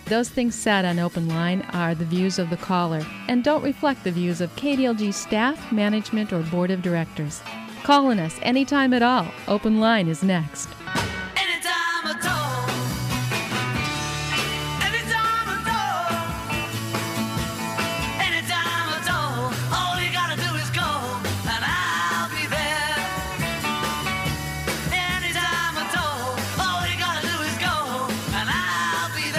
Those things said on Open Line are the views of the caller and don't reflect the views of KDLG staff, management, or board of directors. Calling us anytime at all. Open Line is next. Anytime at all. Anytime at all. Anytime at all. All you gotta do is call and I'll be there. Anytime at all. All you gotta do is call and I'll be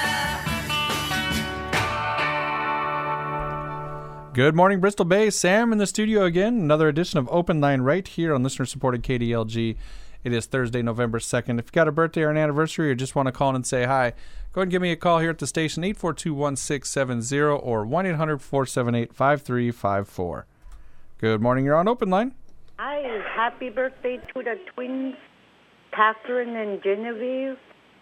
there. Good morning, Bristol Bay. Sam in the studio again. Another edition of Open Line right here on listener-supported KDLG. It is Thursday, November 2nd. If you've got a birthday or an anniversary or just want to call in and say hi, go ahead and give me a call here at the station, 842-1670 or 1-800-478-5354. Good morning. You're on Open Line. Hi, happy birthday to the twins, Catherine and Genevieve.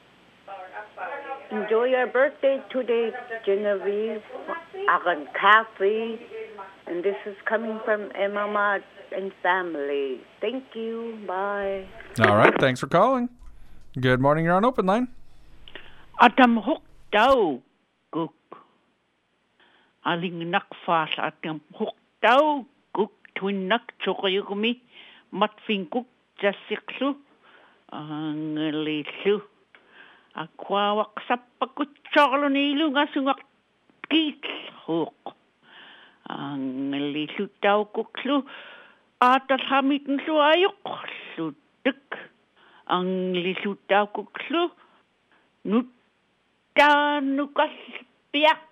Enjoy your birthday today, Genevieve and Kathy. And this is coming from Emma and family. Thank you. Bye. All right. Thanks for calling. Good morning. You're on Open Line. Atam hok daw guk. Aling nakfas atam hok daw guk twin nak chokoyugumi matfing guk jasiklu ang lisu. Aquawak sa pagkutsakalo ni ilunga sungak kits hok. Ang lisu daw kuklu atat hamit nsu ayok sudik. Ang lisu daw kuklu nukas piak.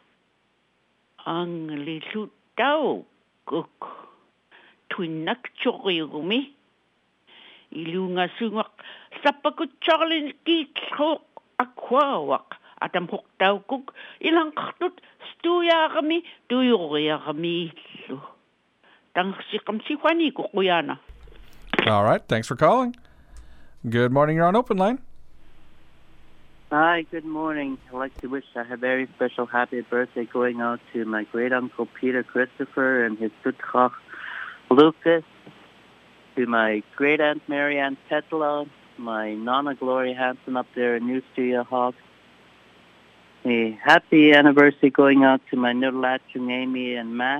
Ang lisu daw kuk twinak chokoyugumi ilunga sungak sa pagkutsakalo ni kits hok akwawak. Atam hok daw kuk ilang katut stuya kami tuyoya kami lu. Tangsi kamsi wani kukuyana. All right. Thanks for calling. Good morning. You're on Open Line. Hi, good morning. I'd like to wish a very special happy birthday going out to my great-uncle Peter Christopher and his Tutchach Lucas, to my great-aunt Marianne Petla, my Nana Gloria Hansen up there in New Studio Hawk. A happy anniversary going out to my Nudlatchung Amy and Max.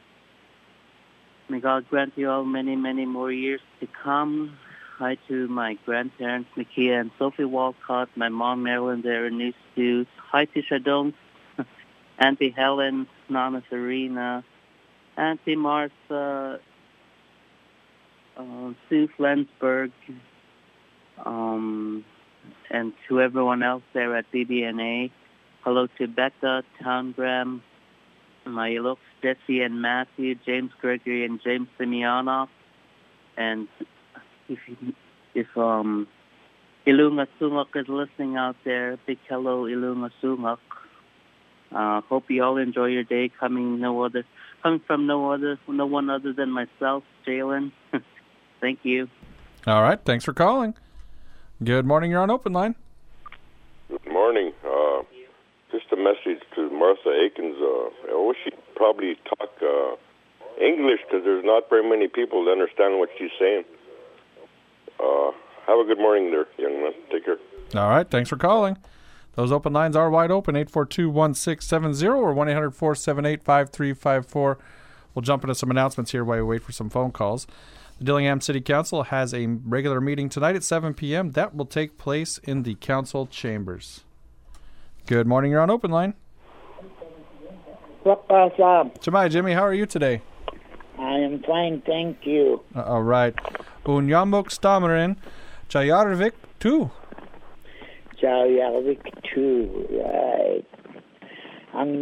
May God grant you all many, many more years to come. Hi to my grandparents, Nakia and Sophie Walcott, my mom, Marilyn, there in New Stews. Hi to Shadon, Auntie Helen, Nana Serena, Auntie Martha, Sue Flensburg, and to everyone else there at BBNA. Hello to Becca, Towngram, my looks, Jesse and Matthew, James Gregory and James Simeonov. And if Ilunga Sungak is listening out there, big hello Ilunga Sungak. Hope you all enjoy your day. Coming from no one other than myself, Jalen. Thank you. All right. Thanks for calling. Good morning. You're on Open Line. Good morning. Just a message to Martha Akins. I wish she'd probably talk English because there's not very many people that understand what she's saying. Have a good morning there, young man. Take care. All right. Thanks for calling. Those open lines are wide open, 842-1670 or 1-800-478-5354. We'll jump into some announcements here while we wait for some phone calls. The Dillingham City Council has a regular meeting tonight at 7 p.m. That will take place in the council chambers. Good morning. You're on Open Line. Jamai, Jimmy, how are you today? I am fine, thank you. All right. Unyamok Stamarin, Chayarvik 2. Chayarvik 2, right. Ang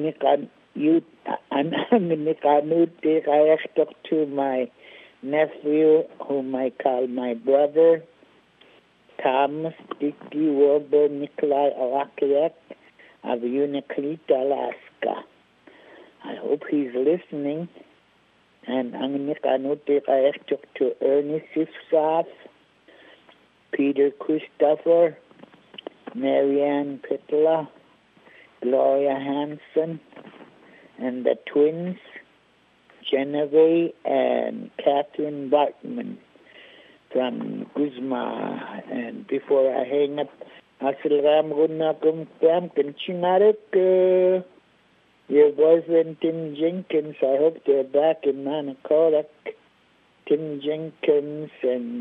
nikanuti kayaktok to my nephew, whom I call my brother, Thomas Dicky Wilbur Nikolai Arakiek of Unalakleet, Alaska. I hope he's listening. And ang nikanuti kayaktok to Ernest Sifsaf, Peter Christopher, Marianne Pitla, Gloria Hansen, and the twins, Genevieve and Catherine Bartman from Guzma. And before I hang up, Asilram Runakum Pam Kinchinarek. Your boyfriend Tim Jenkins, I hope they're back in Manakorak. Tim Jenkins and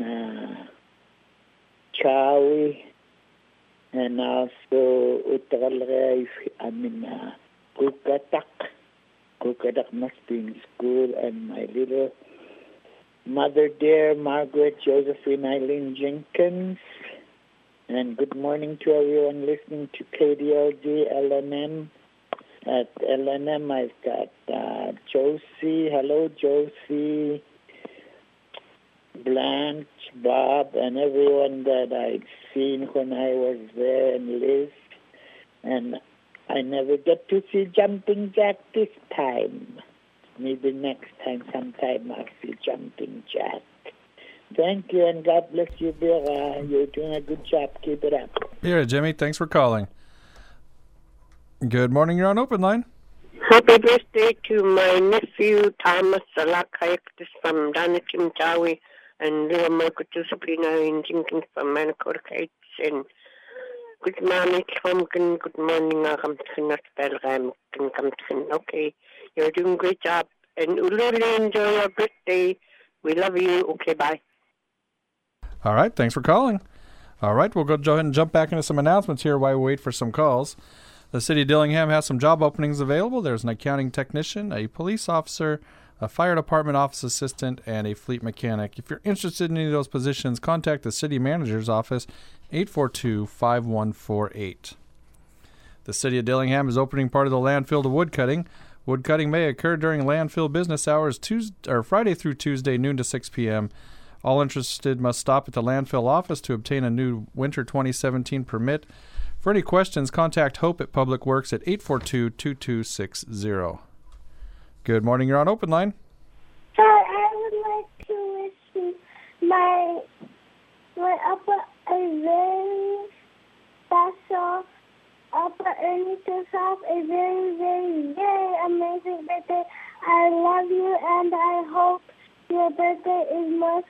Chawi, and also Uttaralreif, Kukatak. Kukatak must be in school, and my little mother dear, Margaret Josephine Eileen Jenkins. And good morning to everyone listening to KDLG LNM. At LNM, I've got Josie. Hello, Josie. Blanche, Bob, and everyone that I'd seen when I was there, and Liz. And I never get to see Jumping Jack this time. Maybe next time, sometime I'll see Jumping Jack. Thank you, and God bless you, Vera. You're doing a good job. Keep it up. Here, Jimmy. Thanks for calling. Good morning. You're on Open Line. Happy birthday to my nephew, Thomas Salakayaktis from Danatim Tawi, and little Michael Josephina in Jenkins from Manacor Heights. And good morning, Trumkin. Good morning, Agamtkin. Okay, you're doing a great job. And Uluri, enjoy your birthday. We love you. Okay, bye. All right. Thanks for calling. All right. We'll go ahead and jump back into some announcements here while we wait for some calls. The City of Dillingham has some job openings available. There's an accounting technician, a police officer, a fire department office assistant, and a fleet mechanic. If you're interested in any of those positions, contact the city manager's office, 842-5148. The City of Dillingham is opening part of the landfill to woodcutting. Woodcutting may occur during landfill business hours Friday through Tuesday, noon to 6 p.m. All interested must stop at the landfill office to obtain a new winter 2017 permit. For any questions, contact Hope at Public Works at 842-2260. Good morning. You're on Open Line. Hi, I would like to wish my Upper a very special Upper Ernie Tussauds a very, very, very amazing birthday. I love you, and I hope your birthday is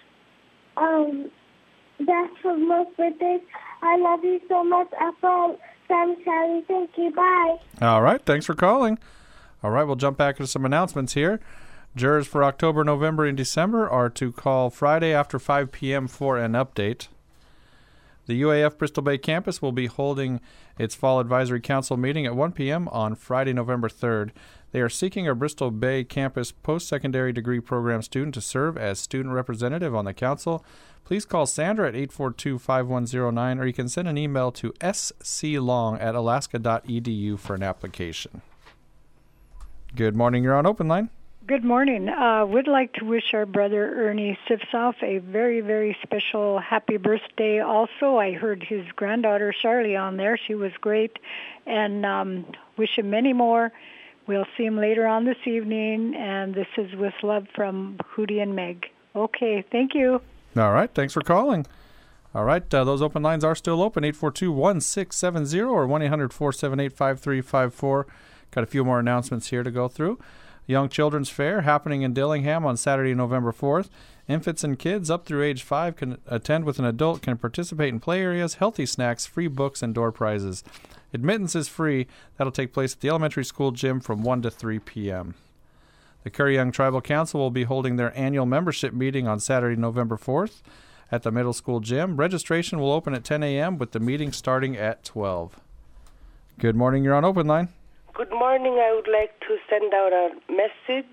best for most birthdays. I love you so much, Upper Sam Sally. Thank you. Bye. All right. Thanks for calling. All right. We'll jump back into some announcements here. Jurors for October, November, and December are to call Friday after 5 p.m. for an update. The UAF Bristol Bay campus will be holding its Fall Advisory Council meeting at 1 p.m. on Friday, November 3rd. They are seeking a Bristol Bay campus post-secondary degree program student to serve as student representative on the council. Please call Sandra at 842-5109, or you can send an email to sclong@alaska.edu for an application. Good morning. You're on Open Line. Good morning. Would like to wish our brother Ernie Sipsoff a very, very special happy birthday. Also, I heard his granddaughter Charlie on there. She was great, and wish him many more. We'll see him later on this evening, and this is with love from Hootie and Meg. Okay, thank you. All right, thanks for calling. All right, those open lines are still open, 842-1670 or 1-800-478-5354. Got a few more announcements here to go through. Young Children's Fair happening in Dillingham on Saturday, November 4th. Infants and kids up through age 5 can attend with an adult, can participate in play areas, healthy snacks, free books, and door prizes. Admittance is free. That'll take place at the elementary school gym from 1 to 3 p.m. The Curry Young Tribal Council will be holding their annual membership meeting on Saturday, November 4th at the middle school gym. Registration will open at 10 a.m. with the meeting starting at 12. Good morning. You're on Open Line. Good morning. I would like to send out a message.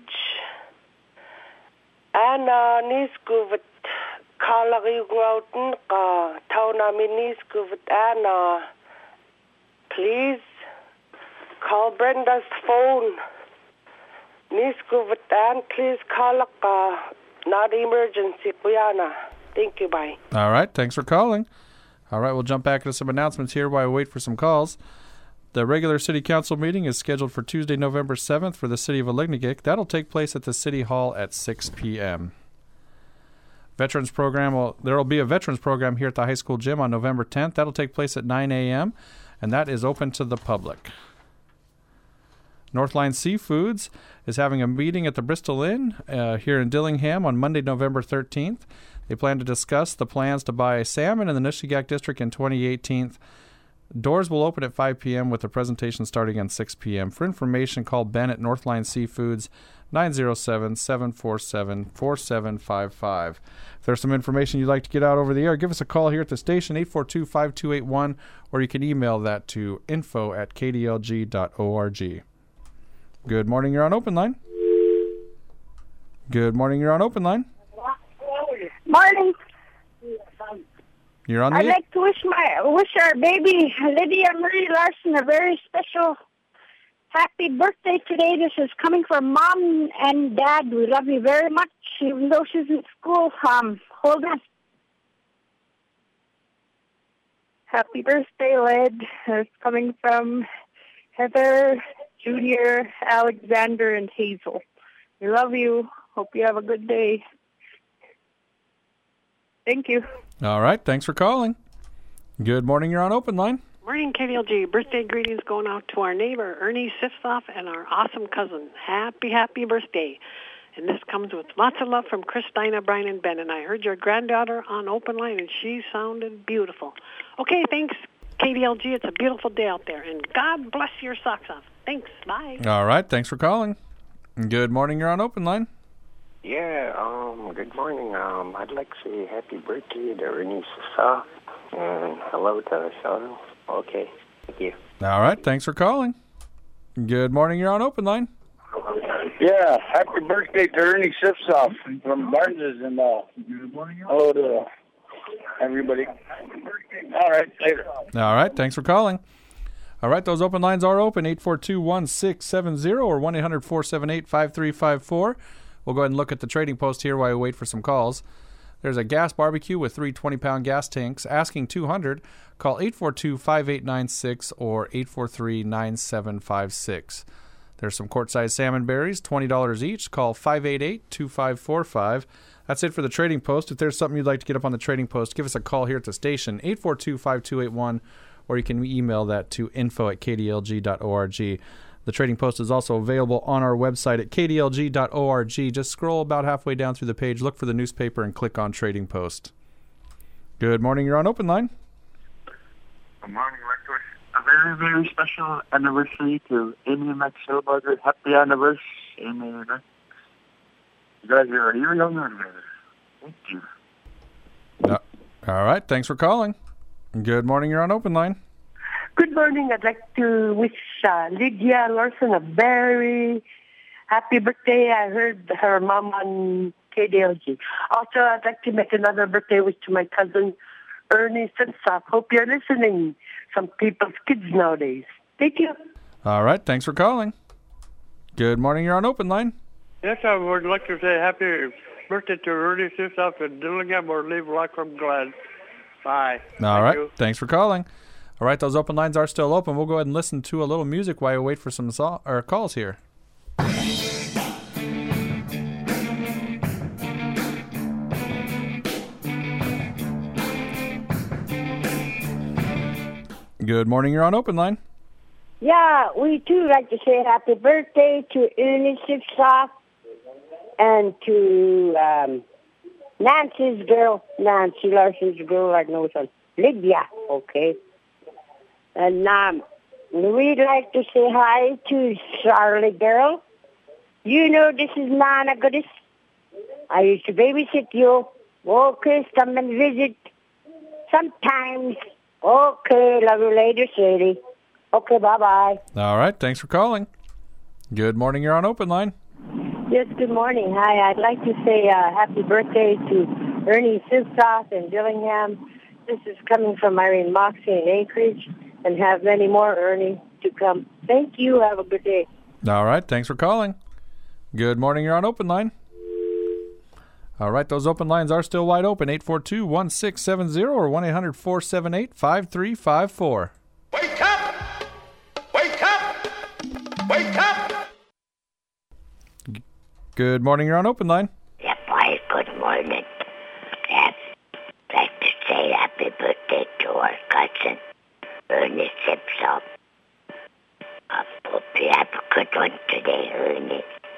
Ana niskuvat kalarigouten ka taunami niskuvat Anna. Please call Brenda's phone. Niskuvat Ann, please call not emergency kuyana. Thank you. Bye. All right. Thanks for calling. All right. We'll jump back into some announcements here while we wait for some calls. The regular City Council meeting is scheduled for Tuesday, November 7th for the City of Alignagik. That'll take place at the City Hall at 6 p.m. Veterans Program, there will be a Veterans Program here at the high school gym on November 10th. That'll take place at 9 a.m., and that is open to the public. Northline Seafoods is having a meeting at the Bristol Inn here in Dillingham on Monday, November 13th. They plan to discuss the plans to buy salmon in the Nishigak District in 2018. Doors will open at 5 p.m. with the presentation starting at 6 p.m. For information, call Ben at Northline Seafoods, 907-747-4755. If there's some information you'd like to get out over the air, give us a call here at the station, 842-5281, or you can email that to info@kdlg.org. Good morning, you're on Open Line. Good morning, you're on Open Line. Morning. You're on the I'd like to wish our baby Lydia Marie Larson a very special happy birthday today. This is coming from Mom and Dad. We love you very much, even though she's in school. Hold on. Happy birthday, Led. It's coming from Heather, Junior, Alexander, and Hazel. We love you. Hope you have a good day. Thank you. All right, thanks for calling. Good morning, you're on Open Line. Morning, KDLG. Birthday greetings going out to our neighbor, Ernie Sifsoff, and our awesome cousin. Happy, happy birthday. And this comes with lots of love from Chris, Dinah, Brian, and Ben. And I heard your granddaughter on Open Line, and she sounded beautiful. Okay, thanks, KDLG. It's a beautiful day out there. And God bless your socks off. Thanks. Bye. All right, thanks for calling. Good morning, you're on Open Line. Yeah, good morning. I'd like to say happy birthday to Ernie Sifsoff, and hello to Sheldon. Okay, thank you. All right, thanks for calling. Good morning, you're on Open Line. Yeah, happy birthday to Ernie Sifsoff from Barnes, and hello to everybody. All right, later. All right, thanks for calling. All right, those open lines are open, 842-1670 or 1-800-478-5354. We'll go ahead and look at the trading post here while we wait for some calls. There's a gas barbecue with 3 20-pound gas tanks asking $200. Call 842-5896 or 843-9756. There's some quart-sized salmon berries, $20 each. Call 588-2545. That's it for the trading post. If there's something you'd like to get up on the trading post, give us a call here at the station, 842-5281, or you can email that to info@kdlg.org. The trading post is also available on our website at kdlg.org. Just scroll about halfway down through the page, look for the newspaper, and click on Trading Post. Good morning. You're on Open Line. Good morning, Rector. A very, very special anniversary to Amy McShellberger. Happy anniversary, Amy. You guys are a year younger than me. Thank you. All right. Thanks for calling. Good morning. You're on Open Line. Good morning. I'd like to wish Lydia Larson a very happy birthday. I heard her mom on KDLG. Also, I'd like to make another birthday wish to my cousin Ernie Sifsoff. Hope you're listening. Some people's kids nowadays. Thank you. All right. Thanks for calling. Good morning. You're on Open Line. Yes, I would like to say happy birthday to Ernie Sifsoff in Dillingham or Leave Like from Glad. Bye. All right. Thank you. Thanks for calling. All right, those open lines are still open. We'll go ahead and listen to a little music while we wait for some calls here. Good morning. You're on Open Line. Yeah, we too like to say happy birthday to Ernie Sifsoff and to Nancy Larson's girl, I know son, Lydia, okay. And we'd like to say hi to Charlie girl. You know this is Nana Goodis. I used to babysit you. Okay, come and visit sometimes. Okay, love you later, Sadie. Okay, bye-bye. All right, thanks for calling. Good morning, you're on Open Line. Yes, good morning. Hi, I'd like to say happy birthday to Ernie Sifsoff in Dillingham. This is coming from Irene Moxie in Anchorage, and have many more, Ernie, to come. Thank you. Have a good day. All right, thanks for calling. Good morning, you're on Open Line. All right, those open lines are still wide open, 842-1670 or 1-800-478-5354. Wake up! Wake up! Wake up! Good morning, you're on Open Line. Yeah, boy, good morning. I'd like to say happy birthday to our cousin, Ernie Sifsoff. I hope you have a good one today, Ernie.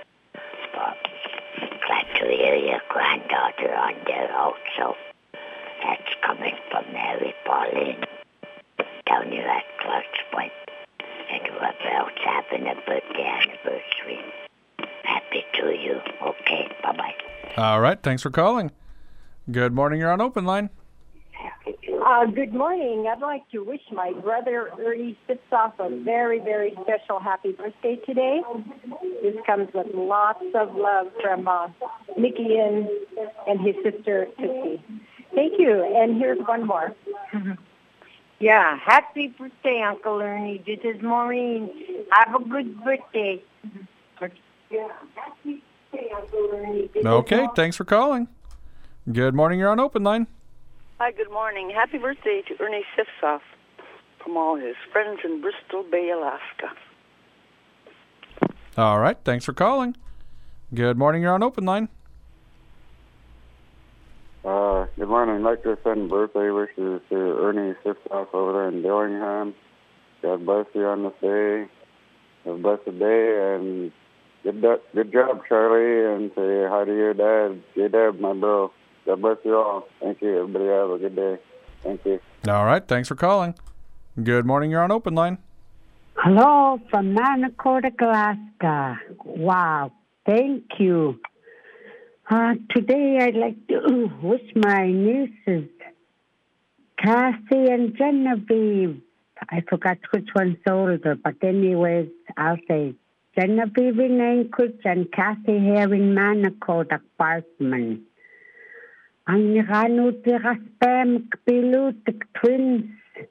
Glad to hear your granddaughter on there also. That's coming from Mary Pauline. down here at Clark's Point. And whoever else having a birthday anniversary, happy to you. Okay, bye-bye. All right. Thanks for calling. Good morning. You're on Open Line. Good morning. I'd like to wish my brother Ernie Sipsoff a very, very special happy birthday today. This comes with lots of love from Mickey and his sister Tootsie. Thank you. And here's one more. Yeah, happy birthday, Uncle Ernie. This is Maureen. Have a good birthday. Yeah, happy birthday, Uncle Ernie. Okay. Thanks for calling. Good morning. You're on Open Line. Hi, good morning. Happy birthday to Ernie Sipsoff from all his friends in Bristol Bay, Alaska. All right. Thanks for calling. Good morning. You're on Open Line. Good morning. I'd like to send birthday wishes to Ernie Sipsoff over there in Dillingham. God bless you on this day. Have a blessed day, and good job, Charlie, and say hi to your dad. J-Deb, my bro. God bless you all. Thank you. Everybody have a good day. Thank you. All right. Thanks for calling. Good morning. You're on Open Line. Hello from Manitoba, Alaska. Wow. Thank you. Today I'd like to wish my nieces, Cassie and Genevieve. I forgot which one's older, but anyways, I'll say Genevieve in Anchorage and Cassie here in Manitoba, Bartman. Ang niranuti raspem kpilutik twins.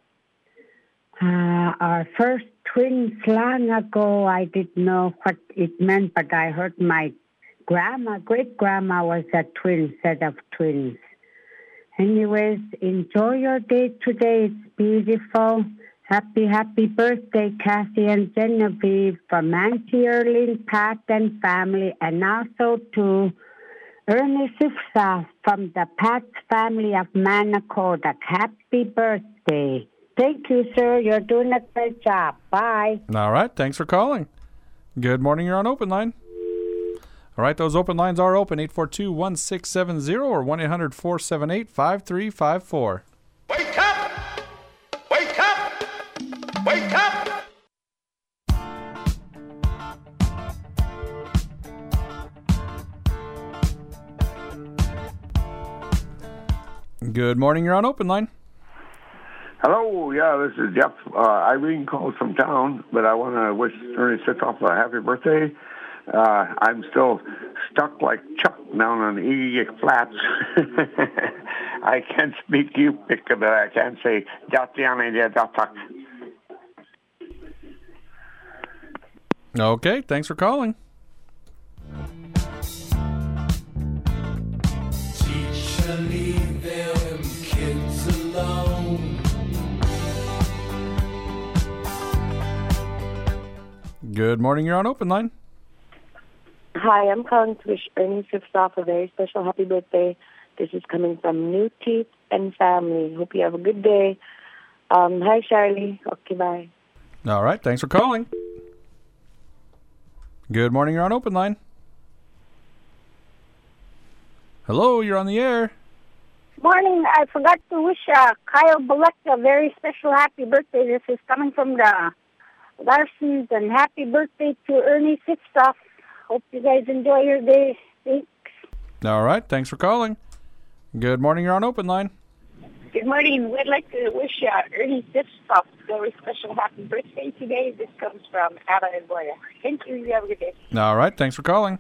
Our first twins long ago, I didn't know what it meant, but I heard my great-grandma was a twin set of twins. Anyways, enjoy your day today. It's beautiful. Happy birthday, Cassie and Genevieve, from Auntie Erlene, Pat, and family, and also to Ernie Sipsoff from the Pat's family of Manitoba. Happy birthday. Thank you, sir. You're doing a great job. Bye. All right. Thanks for calling. Good morning. You're on Open Line. All right. Those open lines are open. 842-1670 or 1-800-478-5354. Wake up! Wake up! Wake up! Good morning. You're on Open Line. Hello, yeah, this is Jeff. Irene calls from town, but I want to wish Ernie Sipsoff a happy birthday. I'm still stuck like Chuck down on the Egic Flats. I can't speak Yupik, but I can say Datiana. Okay, thanks for calling. Teacher, leave them kids alone. Good morning. You're on Open Line. Hi, I'm calling to wish Ernie Sipsoff a very special happy birthday. This is coming from New Teeth and family. Hope you have a good day. Hi, Charlie. Okay, bye. All right. Thanks for calling. Good morning. You're on Open Line. Hello. You're on the air. Morning. I forgot to wish Kyle Bullock a very special happy birthday. This is coming from the Larsons, and happy birthday to Ernie Sipsoff. Hope you guys enjoy your day. Thanks. All right. Thanks for calling. Good morning. You're on Open Line. Good morning. We'd like to wish Ernie Sipsoff a very special happy birthday today. This comes from Ada and Boya. Thank you. You have a good day. All right. Thanks for calling.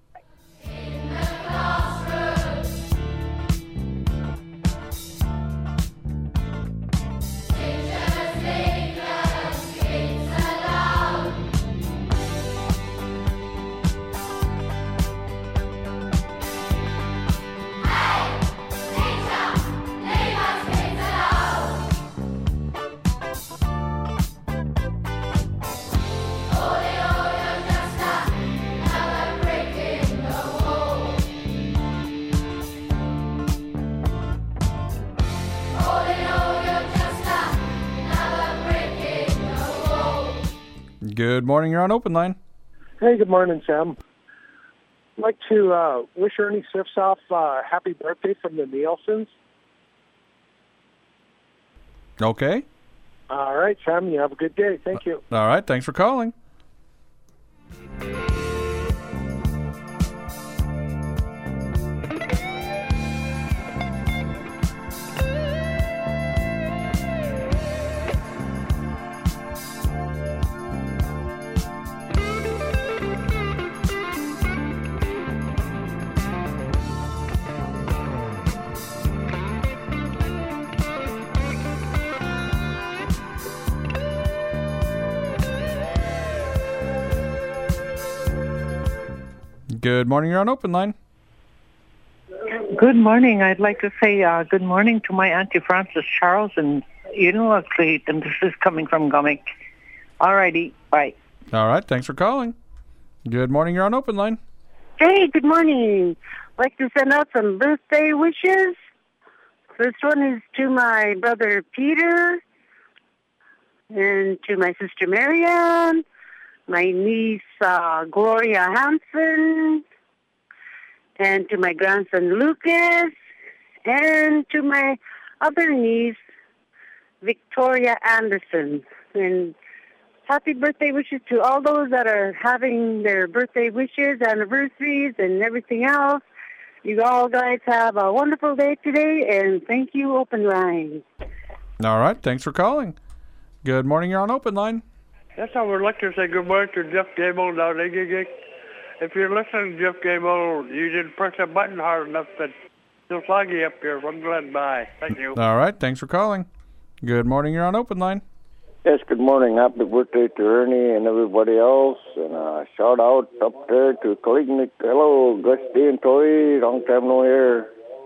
Good morning. You're on Open Line. Hey, good morning, Sam. I'd like to wish Ernie Sipsoff happy birthday from the Nielsen's. Okay. All right, Sam, you have a good day. Thank you. All right, thanks for calling. Good morning, you're on Open Line. Good morning. I'd like to say good morning to my Auntie Frances Charles in Unalakleet, and this is coming from Gumick. All righty, bye. All right, thanks for calling. Good morning, you're on Open Line. Hey, good morning. I'd like to send out some birthday wishes. First one is to my brother Peter, and to my sister Marianne, my niece Gloria Hansen, and to my grandson Lucas, and to my other niece Victoria Anderson. And happy birthday wishes to all those that are having their birthday wishes, anniversaries, and everything else. You all guys have a wonderful day today, and thank you, Open Line. All right, thanks for calling. Good morning, you're on Open Line. That's how we'd like to say good morning to Jeff Gable down there. If you're listening to Jeff Gable, you didn't press that button hard enough. It's still foggy up here from Glen. Bye. Thank you. All right, thanks for calling. Good morning, you're on Open Line. Yes, good morning. Happy birthday to Ernie and everybody else. And shout out up there to Kalignik. Hello, Gusty and Tori. Long time no hear.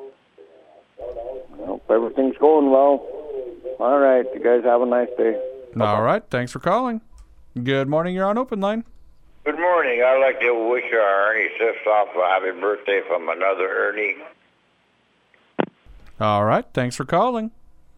Hope everything's going well. All right, you guys have a nice day. All right, thanks for calling. Good morning, you're on Open Line. Good morning. I'd like to wish our Ernie Sifsoff a happy birthday from another Ernie. All right, thanks for calling.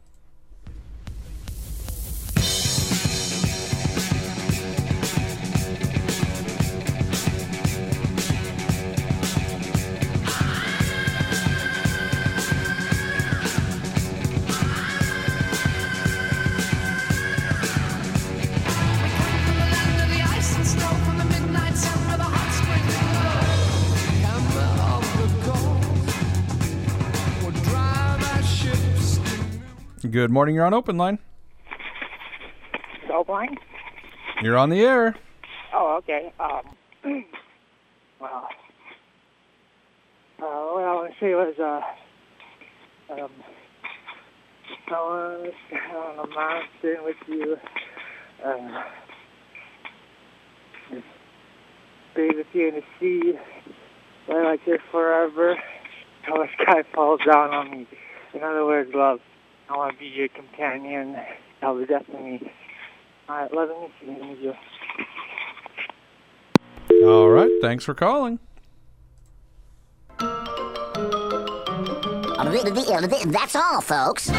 Good morning, you're on Open Line. Open Line? You're on the air. Oh, okay. Well, what I want to say was, I was on a mountain with you, just be with you in the sea, lay like this forever, till the sky falls down on me. In other words, love. I want to be your companion. Till the death of me. All right, love you. All right, thanks for calling. That's all, folks.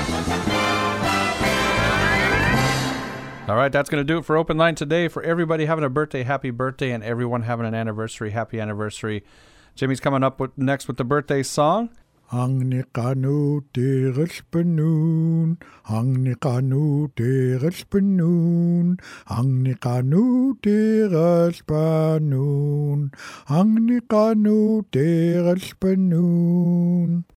All right, that's going to do it for Open Line today. For everybody having a birthday, happy birthday, and everyone having an anniversary, happy anniversary. Jimmy's coming up next with the birthday song. Ang nikanu teres penun, ang nikanu teres penun, ang nikanu teres penun, ang nikanu teres penun.